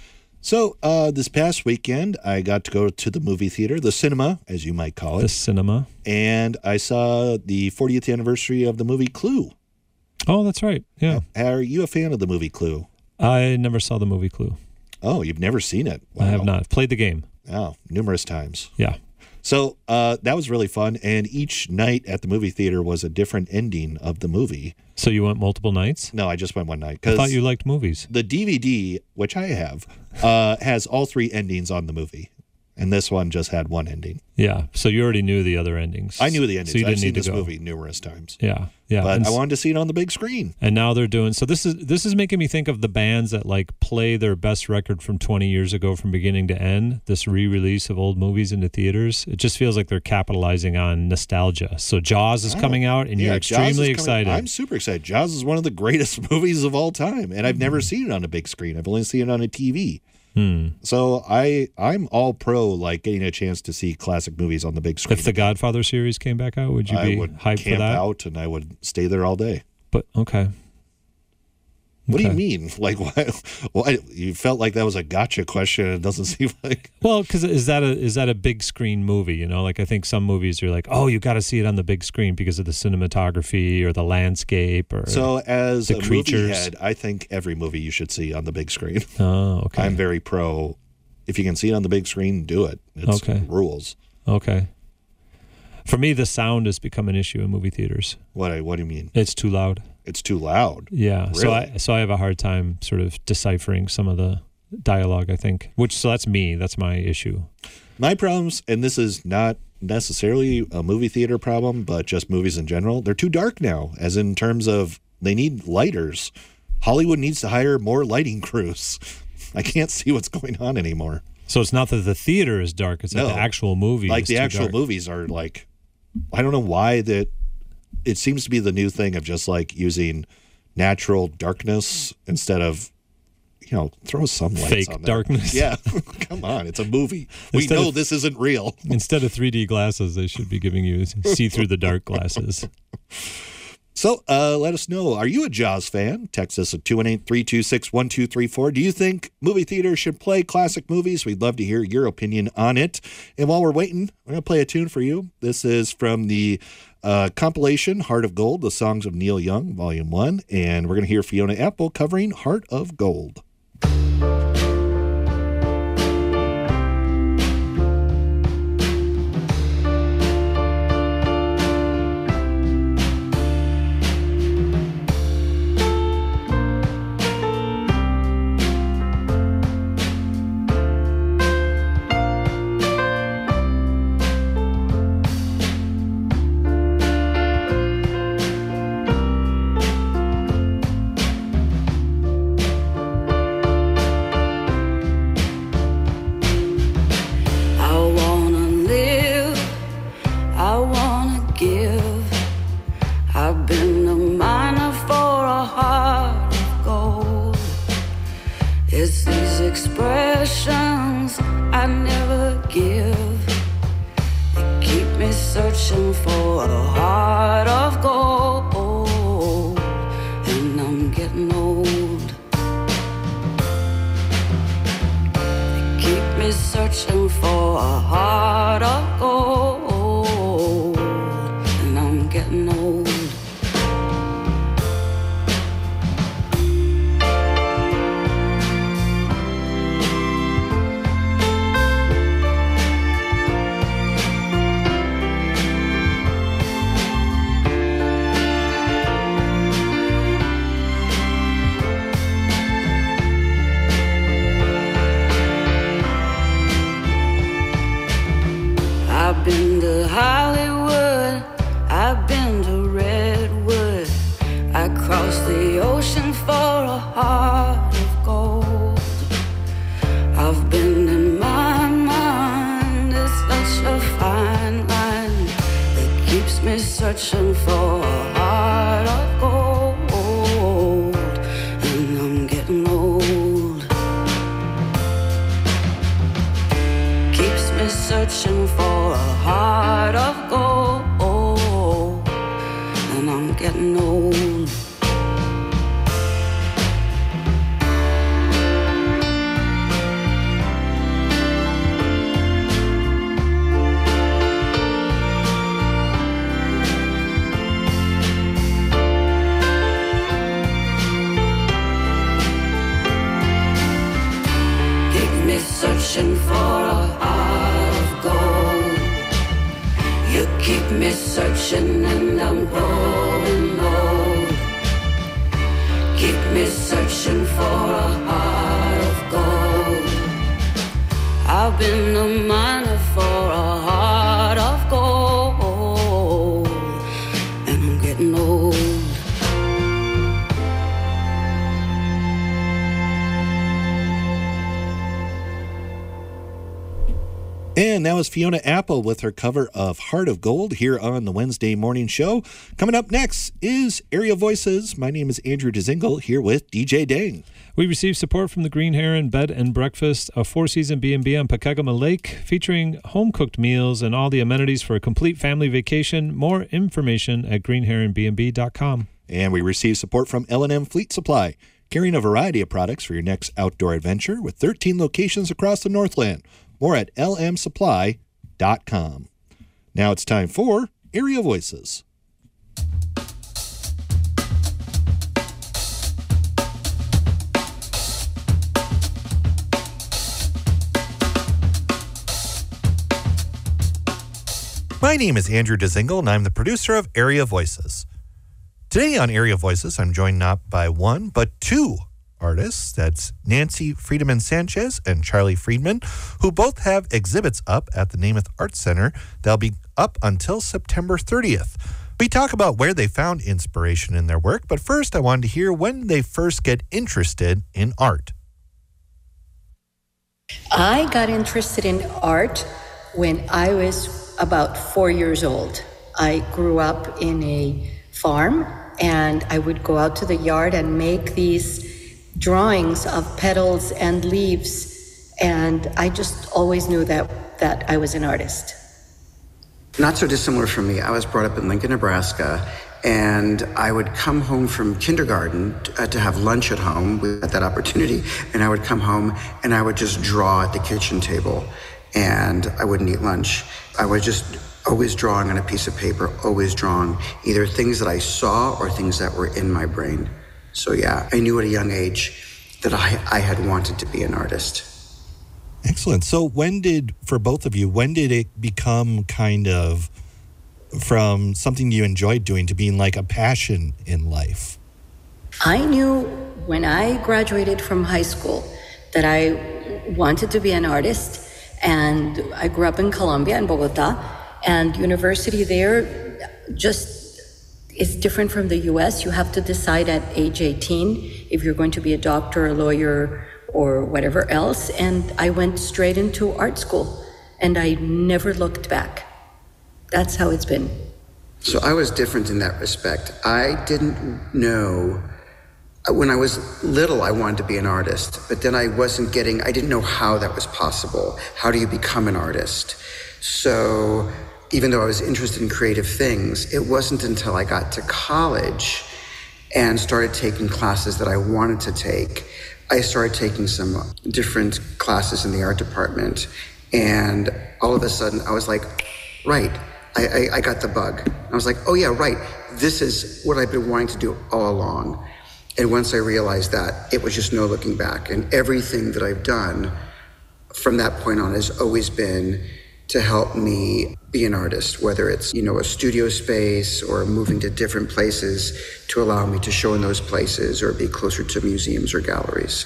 So uh, this past weekend, I got to go to the movie theater, the cinema, as you might call it. The cinema. And I saw the fortieth anniversary of the movie Clue. Oh, that's right. Yeah. Are you a fan of the movie Clue? I never saw the movie Clue. Oh, you've never seen it? Wow. I have not. Played the game. Oh, numerous times. Yeah. So uh, that was really fun, and each night at the movie theater was a different ending of the movie. So you went multiple nights? No, I just went one night. I thought you liked movies. The D V D, which I have, uh, has all three endings on the movie, and this one just had one ending. Yeah, so you already knew the other endings. I knew the endings. So you didn't I've seen need this to go. movie numerous times. Yeah, yeah. But and I wanted to see it on the big screen. And now they're doing so. This is this is making me think of the bands that like play their best record from twenty years ago from beginning to end. This re-release of old movies into theaters. It just feels like they're capitalizing on nostalgia. So Jaws is Oh, coming out, and yeah, you're Jaws is extremely coming- excited. I'm super excited. Jaws is one of the greatest movies of all time, and I've never seen it on a big screen. I've only seen it on a T V. Hmm. So I I'm all pro like getting a chance to see classic movies on the big screen. If the Godfather series came back out, would you I be would hyped camp for that? out and I would stay there all day. But okay. What do you Okay. mean? Like, why, why? You felt like that was a gotcha question. It doesn't seem like. Well, because is that a is that a big screen movie? You know, like I think some movies are like, oh, you got to see it on the big screen because of the cinematography or the landscape or So, as the a creatures. movie head, I think every movie you should see on the big screen. Oh, okay. I'm very pro. If you can see it on the big screen, do it. It's Okay. rules. Okay. For me, the sound has become an issue in movie theaters. What? What do you mean? It's too loud. It's too loud. Yeah. So Really? I so I have a hard time sort of deciphering some of the dialogue, I think. Which so that's me. That's my issue. My problems, and this is not necessarily a movie theater problem, but just movies in general, they're too dark now, as in terms of they need lighters. Hollywood needs to hire more lighting crews. I can't see what's going on anymore. So it's not that the theater is dark, it's that No. the actual movie Like is the too actual dark. movies are like, I don't know why that it seems to be the new thing of just like using natural darkness instead of, you know, throw some lights Fake on there. darkness. Yeah. Come on. It's a movie. We Instead know of- this isn't real. Instead of three D glasses, they should be giving you see through the dark glasses. So uh, let us know. Are you a Jaws fan? Text us at two one eight, three two six, one two three four. Do you think movie theaters should play classic movies? We'd love to hear your opinion on it. And while we're waiting, I'm going to play a tune for you. This is from the uh, compilation Heart of Gold, the songs of Neil Young, Volume one. And we're going to hear Fiona Apple covering Heart of Gold. expressions I never give. They keep me searching for a heart of gold, and I'm getting old. They keep me searching for a heart of gold, and I'm getting old. I've been to Hollywood, I've been to Redwood, I crossed the ocean for a heart of gold. I've been in my mind, it's such a fine line that keeps me searching for a heart of gold, and I'm getting old. Keeps me searching for a heart of gold, and I'm getting old. Keep me searching for a heart of gold. You keep me searching and I'm growing old. Keep me searching for a heart of gold. I've been a miner for a heart of gold, and I'm getting old. And that was Fiona Apple with her cover of Heart of Gold here on the Wednesday morning show. Coming up next is Area Voices. My name is Andrew Dezingle here with D J Dang. We received support from the Green Heron Bed and Breakfast, a four-season B and B on Pokegama Lake, featuring home-cooked meals and all the amenities for a complete family vacation. More information at green heron b and b dot com. And we received support from L and M Fleet Supply, carrying a variety of products for your next outdoor adventure with thirteen locations across the Northland. More at l m supply dot com. Now it's time for Area Voices. My name is Andrew Dezingle, and I'm the producer of Area Voices. Today on Area Voices, I'm joined not by one, but two artists. That's Nancy Friedemann Sanchez and Charlie Friedman, who both have exhibits up at the Namath Arts Center. They'll be up until September thirtieth. We talk about where they found inspiration in their work, but first I wanted to hear when they first get interested in art. I got interested in art when I was about four years old. I grew up in a farm, and I would go out to the yard and make these drawings of petals and leaves, and I just always knew that that I was an artist. Not so dissimilar from me. I was brought up in Lincoln, Nebraska, and I would come home from kindergarten uh, to have lunch at home. We had that opportunity, and I would come home and I would just draw at the kitchen table, and I wouldn't eat lunch. I was just always drawing on a piece of paper, always drawing either things that I saw or things that were in my brain. So yeah, I knew at a young age that I, I had wanted to be an artist. Excellent. So when did, for both of you, when did it become kind of from something you enjoyed doing to being like a passion in life? I knew when I graduated from high school that I wanted to be an artist, and I grew up in Colombia, in Bogota, and university there just is different from the U S. You have to decide at age eighteen if you're going to be a doctor, a lawyer, or whatever else. And I went straight into art school, and I never looked back. That's how it's been. So I was different in that respect. I didn't know When I was little, I wanted to be an artist, but then I wasn't getting, I didn't know how that was possible. How do you become an artist? So even though I was interested in creative things, it wasn't until I got to college and started taking classes that I wanted to take. I started taking some different classes in the art department, and all of a sudden I was like, right, I, I, I got the bug. I was like, oh yeah, right, this is what I've been wanting to do all along. And once I realized that, it was just no looking back. And everything that I've done from that point on has always been to help me be an artist, whether it's, you know, a studio space or moving to different places to allow me to show in those places or be closer to museums or galleries.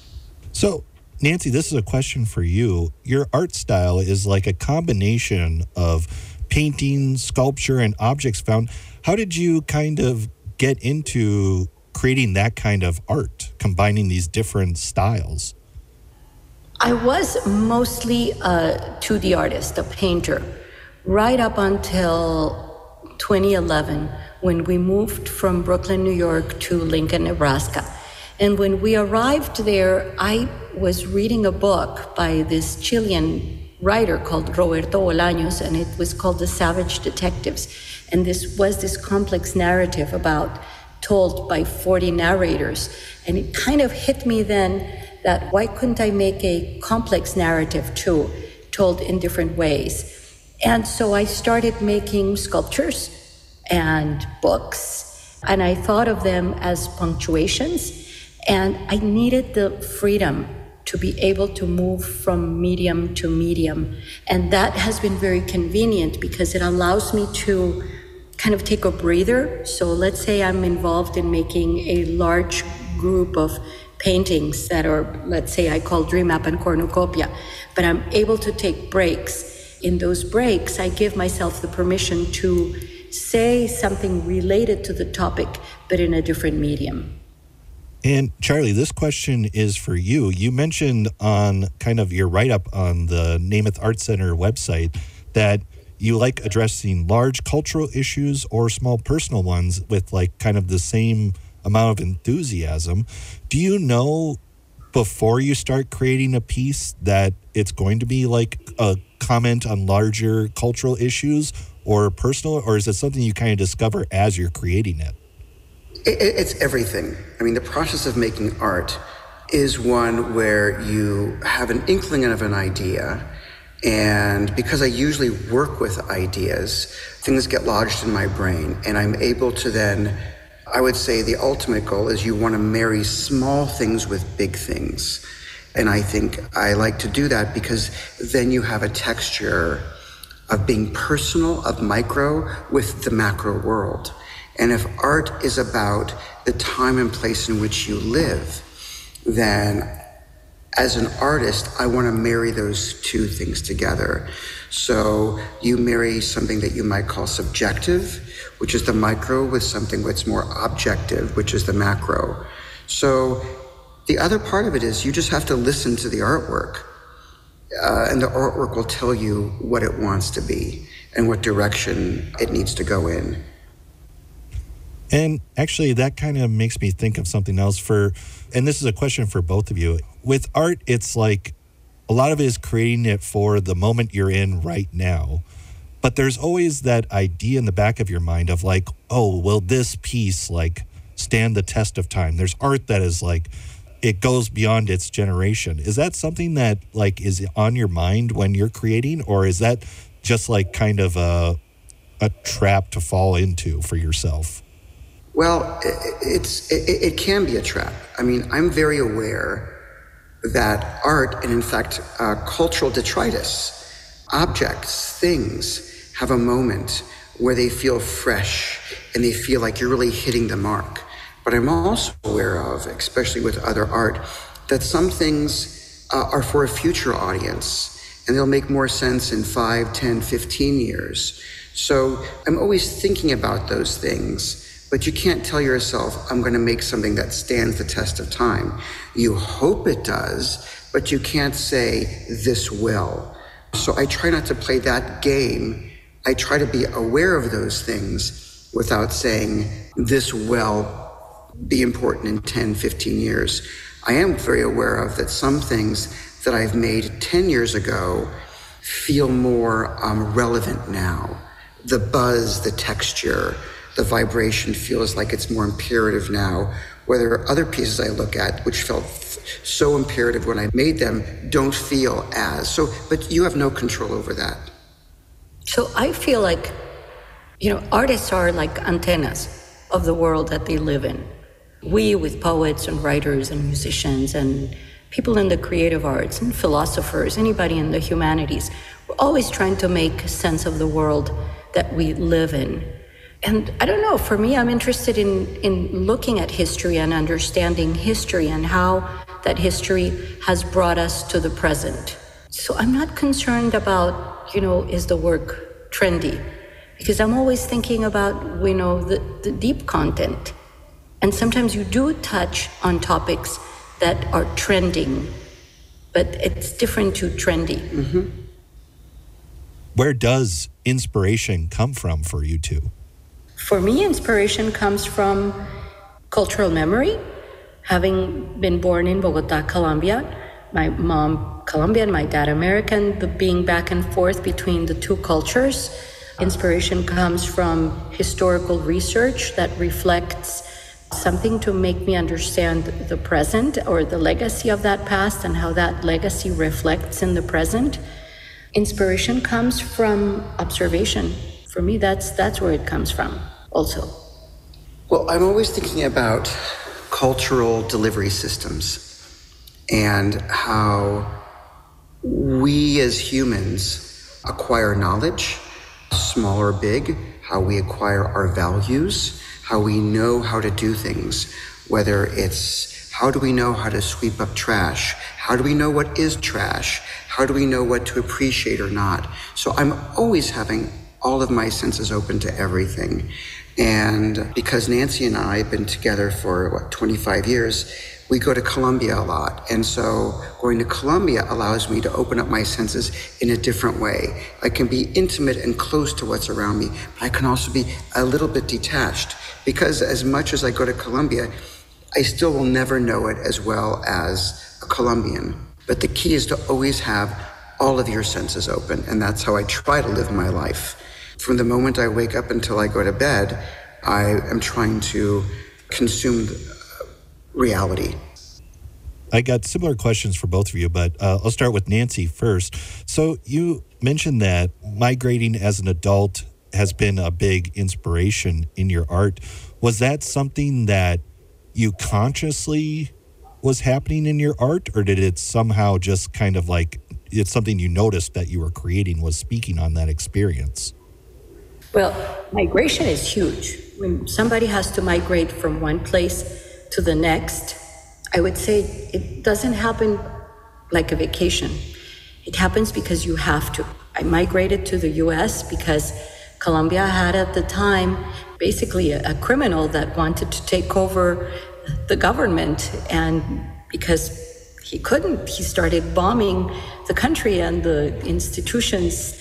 So, Nancy, this is a question for you. Your art style is like a combination of painting, sculpture, and objects found. How did you kind of get into creating that kind of art, combining these different styles? I was mostly a two D artist, a painter, right up until twenty eleven, when we moved from Brooklyn, New York to Lincoln, Nebraska. And when we arrived there, I was reading a book by this Chilean writer called Roberto Bolaños, and it was called The Savage Detectives. And this was this complex narrative about told by forty narrators. And it kind of hit me then that why couldn't I make a complex narrative too, told in different ways? And so I started making sculptures and books, and I thought of them as punctuations, and I needed the freedom to be able to move from medium to medium. And that has been very convenient because it allows me to kind of take a breather. So let's say I'm involved in making a large group of paintings that are, let's say I call Dream Map and Cornucopia, but I'm able to take breaks. In those breaks, I give myself the permission to say something related to the topic, but in a different medium. And Charlie, this question is for you. You mentioned on kind of your write-up on the Namath Art Center website that you like addressing large cultural issues or small personal ones with like kind of the same amount of enthusiasm. Do you know before you start creating a piece that it's going to be like a comment on larger cultural issues or personal, or is it something you kind of discover as you're creating it? It, it's everything. I mean, the process of making art is one where you have an inkling of an idea, and because I usually work with ideas, things get lodged in my brain, and I'm able to then, I would say the ultimate goal is you want to marry small things with big things. And I think I like to do that because then you have a texture of being personal, of micro, with the macro world. And if art is about the time and place in which you live, then as an artist, I want to marry those two things together. So you marry something that you might call subjective, which is the micro, with something that's more objective, which is the macro. So the other part of it is you just have to listen to the artwork, uh, and the artwork will tell you what it wants to be and what direction it needs to go in. And actually, that kind of makes me think of something else for, and this is a question for both of you. With art, it's like a lot of it is creating it for the moment you're in right now. But there's always that idea in the back of your mind of like, oh, will this piece like stand the test of time? There's art that is like, it goes beyond its generation. Is that something that like is on your mind when you're creating, or is that just like kind of a a trap to fall into for yourself? Well, it's it, it can be a trap. I mean, I'm very aware that art, and in fact, uh, cultural detritus, objects, things, have a moment where they feel fresh and they feel like you're really hitting the mark. But I'm also aware of, especially with other art, that some things uh, are for a future audience, and they'll make more sense in five, ten, fifteen years. So I'm always thinking about those things. But you can't tell yourself, I'm going to make something that stands the test of time. You hope it does, but you can't say, this will. So I try not to play that game. I try to be aware of those things without saying, this will be important in ten, fifteen years. I am very aware of that some things that I've made ten years ago feel more um, relevant now. The buzz, the texture, the vibration feels like it's more imperative now, whether other pieces I look at, which felt f- so imperative when I made them, don't feel as. So, but you have no control over that. So I feel like, you know, artists are like antennas of the world that they live in. We, with poets and writers and musicians and people in the creative arts and philosophers, anybody in the humanities, we're always trying to make sense of the world that we live in. And I don't know, for me, I'm interested in, in looking at history and understanding history and how that history has brought us to the present. So I'm not concerned about, you know, is the work trendy? Because I'm always thinking about, you know, the, the deep content. And sometimes you do touch on topics that are trending, but it's different to trendy. Mm-hmm. Where does inspiration come from for you two? For me, inspiration comes from cultural memory. Having been born in Bogota, Colombia, my mom Colombian, my dad American, the being back and forth between the two cultures. Inspiration comes from historical research that reflects something to make me understand the present or the legacy of that past and how that legacy reflects in the present. Inspiration comes from observation. For me, that's that's where it comes from also. Well, I'm always thinking about cultural delivery systems and how we as humans acquire knowledge, small or big, how we acquire our values, how we know how to do things, whether it's how do we know how to sweep up trash? How do we know what is trash? How do we know what to appreciate or not? So I'm always having all of my senses open to everything. And because Nancy and I have been together for, what, twenty-five years, we go to Colombia a lot. And so going to Colombia allows me to open up my senses in a different way. I can be intimate and close to what's around me, but I can also be a little bit detached. Because as much as I go to Colombia, I still will never know it as well as a Colombian. But the key is to always have all of your senses open, and that's how I try to live my life. From the moment I wake up until I go to bed, I am trying to consume reality. I got similar questions for both of you, but uh, I'll start with Nancy first. So you mentioned that migrating as an adult has been a big inspiration in your art. Was that something that you consciously was happening in your art, or did it somehow just kind of like, it's something you noticed that you were creating was speaking on that experience? Well, migration is huge. When somebody has to migrate from one place to the next, I would say it doesn't happen like a vacation. It happens because you have to. I migrated to the U S because Colombia had at the time basically a, a criminal that wanted to take over the government, and because he couldn't, he started bombing the country and the institutions,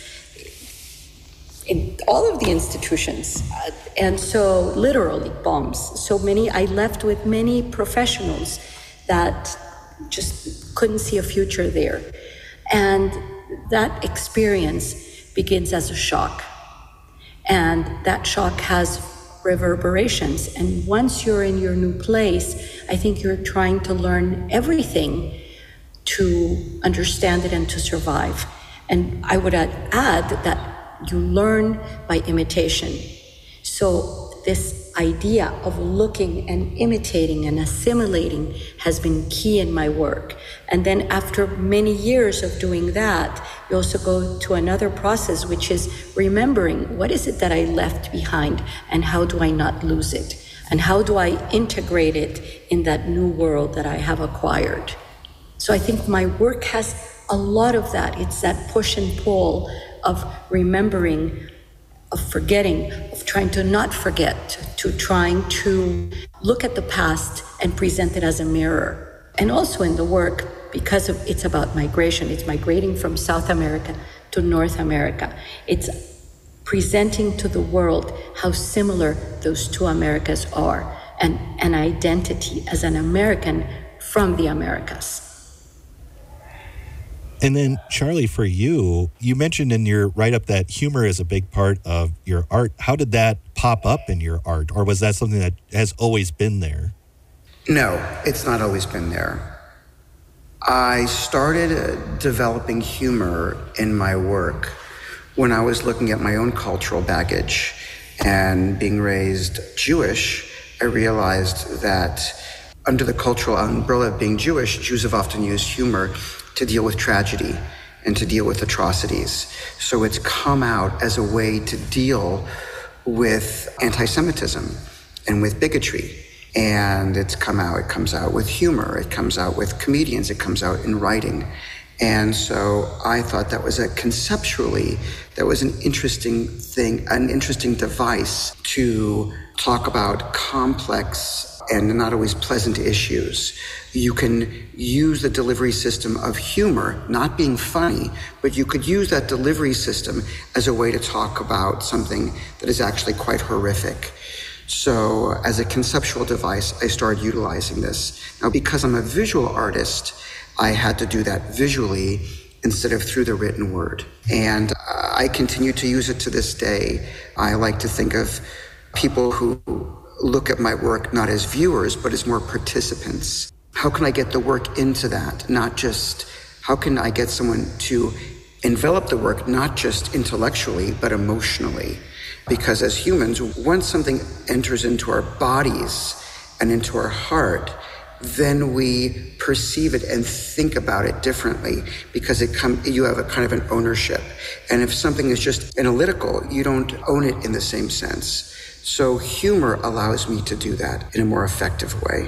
in all of the institutions. Uh, and so literally bombs. So many, I left with many professionals that just couldn't see a future there. And that experience begins as a shock. And that shock has reverberations. And once you're in your new place, I think you're trying to learn everything to understand it and to survive. And I would add that you learn by imitation. So this idea of looking and imitating and assimilating has been key in my work. And then after many years of doing that, you also go to another process, which is remembering what is it that I left behind and how do I not lose it? And how do I integrate it in that new world that I have acquired? So I think my work has a lot of that. It's that push and pull of remembering, of forgetting, of trying to not forget, to trying to look at the past and present it as a mirror. And also in the work, because of, it's about migration, it's migrating from South America to North America. It's presenting to the world how similar those two Americas are. an, an identity as an American from the Americas. And then, Charlie, for you, you mentioned in your write-up that humor is a big part of your art. How did that pop up in your art? Or was that something that has always been there? No, it's not always been there. I started uh, developing humor in my work when I was looking at my own cultural baggage. And being raised Jewish, I realized that under the cultural umbrella of being Jewish, Jews have often used humor to deal with tragedy and to deal with atrocities. So it's come out as a way to deal with anti-Semitism and with bigotry. And it's come out, it comes out with humor, it comes out with comedians, it comes out in writing. And so I thought that was a conceptually, that was an interesting thing, an interesting device to talk about complex and not always pleasant issues. You can use the delivery system of humor, not being funny, but you could use that delivery system as a way to talk about something that is actually quite horrific. So as a conceptual device, I started utilizing this. Now, because I'm a visual artist, I had to do that visually instead of through the written word. And I continue to use it to this day. I like to think of people who look at my work not as viewers, but as more participants. How can I get the work into that? Not just, how can I get someone to envelop the work, not just intellectually, but emotionally? Because as humans, once something enters into our bodies and into our heart, then we perceive it and think about it differently because it come, you have a kind of an ownership. And if something is just analytical, you don't own it in the same sense. So humor allows me to do that in a more effective way.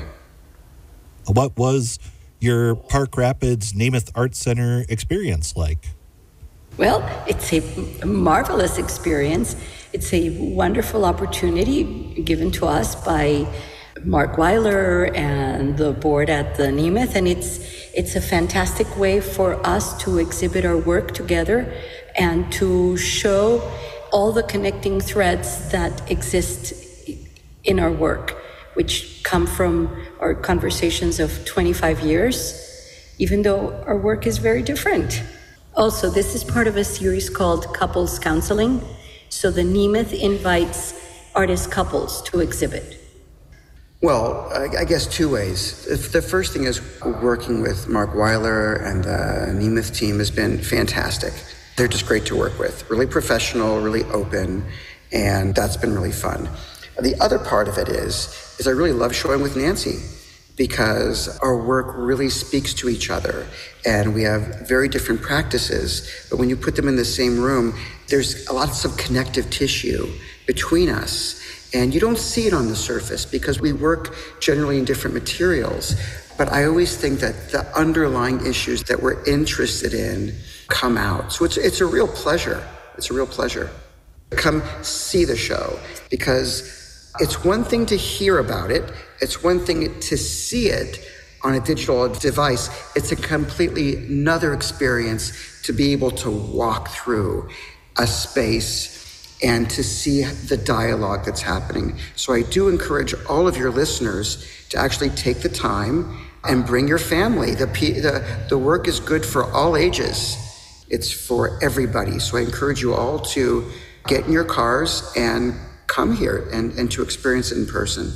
What was your Park Rapids Nemeth Art Center experience like? Well, it's a marvelous experience. It's a wonderful opportunity given to us by Mark Weiler and the board at the Nemeth, and it's it's a fantastic way for us to exhibit our work together and to show all the connecting threads that exist in our work, which come from our conversations of twenty-five years, even though our work is very different. Also, this is part of a series called Couples Counseling. So the Nemeth invites artist couples to exhibit. Well, I guess two ways. The first thing is working with Mark Weiler and the Nemeth team has been fantastic. They're just great to work with, really professional, really open, and that's been really fun. The other part of it is, is I really love showing with Nancy because our work really speaks to each other and we have very different practices, but when you put them in the same room, there's lots of connective tissue between us and you don't see it on the surface because we work generally in different materials. But I always think that the underlying issues that we're interested in come out. So it's it's a real pleasure. It's a real pleasure. Come see the show because it's one thing to hear about it. It's one thing to see it on a digital device. It's a completely another experience to be able to walk through a space and to see the dialogue that's happening. So I do encourage all of your listeners to actually take the time and bring your family. The, the, the work is good for all ages. It's for everybody. So I encourage you all to get in your cars and come here and, and to experience it in person.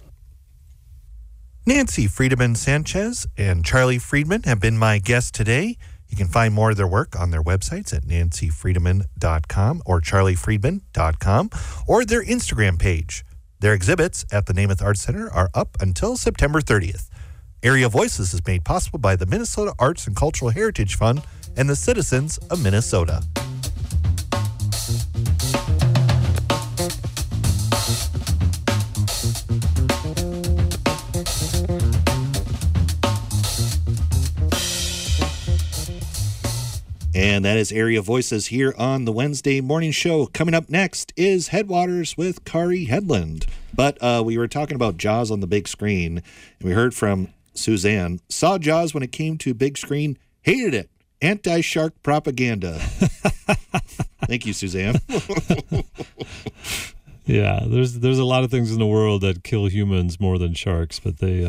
Nancy Friedemann Sanchez and Charlie Friedman have been my guests today. You can find more of their work on their websites at nancy friedemann dot com or charlie friedman dot com or their Instagram page. Their exhibits at the Nemeth Art Center are up until September thirtieth. Area Voices is made possible by the Minnesota Arts and Cultural Heritage Fund and the citizens of Minnesota. And that is Area Voices here on the Wednesday morning show. Coming up next is Headwaters with Kari Headland. But uh, we were talking about Jaws on the big screen, and we heard from Suzanne. Saw Jaws when it came to big screen, hated it. Anti-shark propaganda. Thank you, Suzanne. Yeah, there's there's a lot of things in the world that kill humans more than sharks, but they